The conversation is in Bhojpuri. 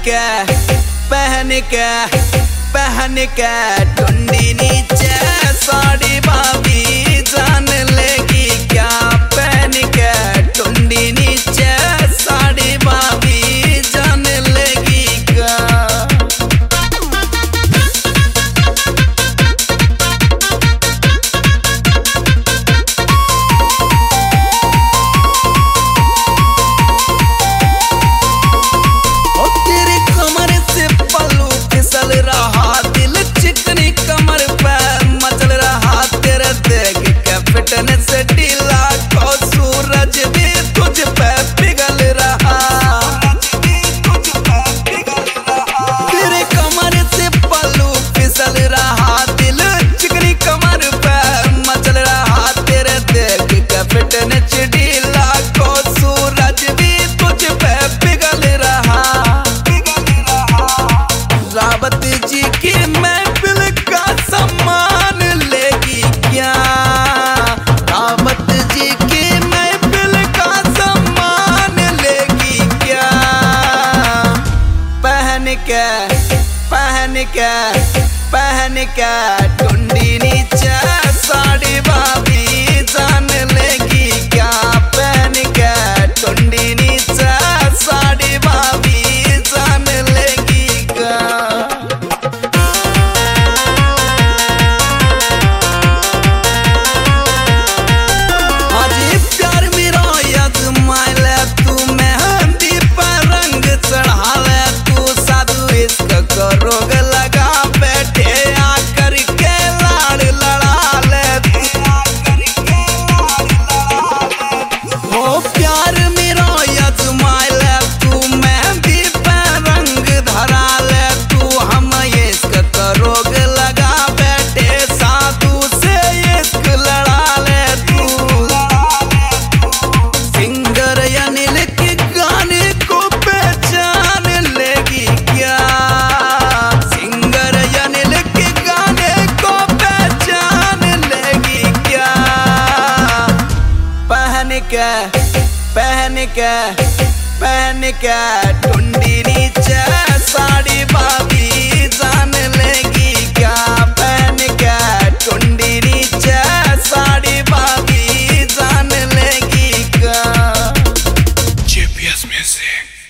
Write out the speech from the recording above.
पहन के टुंडी नीचे साड़ी भाभी जान लेगी क्या। पहन के टुंडी नीचे साड़ी भाभी जान लेगी क्या। फिटनेस ढीला को सूरज भी तुझ पे पिघल रहा। तेरे कमर से पल्लू फिसल रहा, दिल चिकनी कमर पे मचल रहा। तेरे देख के फिटनेस ढीला को सूरज भी तुझ पे पिघल रहा। रावत जी की महफिल का सम्मान लेगी क्या। पहन के टुंडी नीचे साड़ी भाभी जान लेगी क्या। पहन के टुंडी नीचे साड़ी भाभी जान लेगी क्या। प्यार मेरा यजमा ले तू मेहंदी पर रंग चढ़ा ले तू। साधु इश्क को रोग लगा बैठे आकर के लाड़ लड़ा ले तू। ओ प्यार मेरा यजमा ले तू मेहंदी पर रंग धरा ले तू। हम इश्क को रोग लगा बैठे साधु से इश्क लड़ा ले तू। सिंगर अनिल के गाने को पहचान लेगी क्या। सिंगर अनिल के गाने को पहचान लेगी क्या। पहन के टुंडी नीचे साड़ी भाभी जान लेगी क्या। पहन के टुंडी नीचे साड़ी भाभी जान लेगी क्या। GPS Music.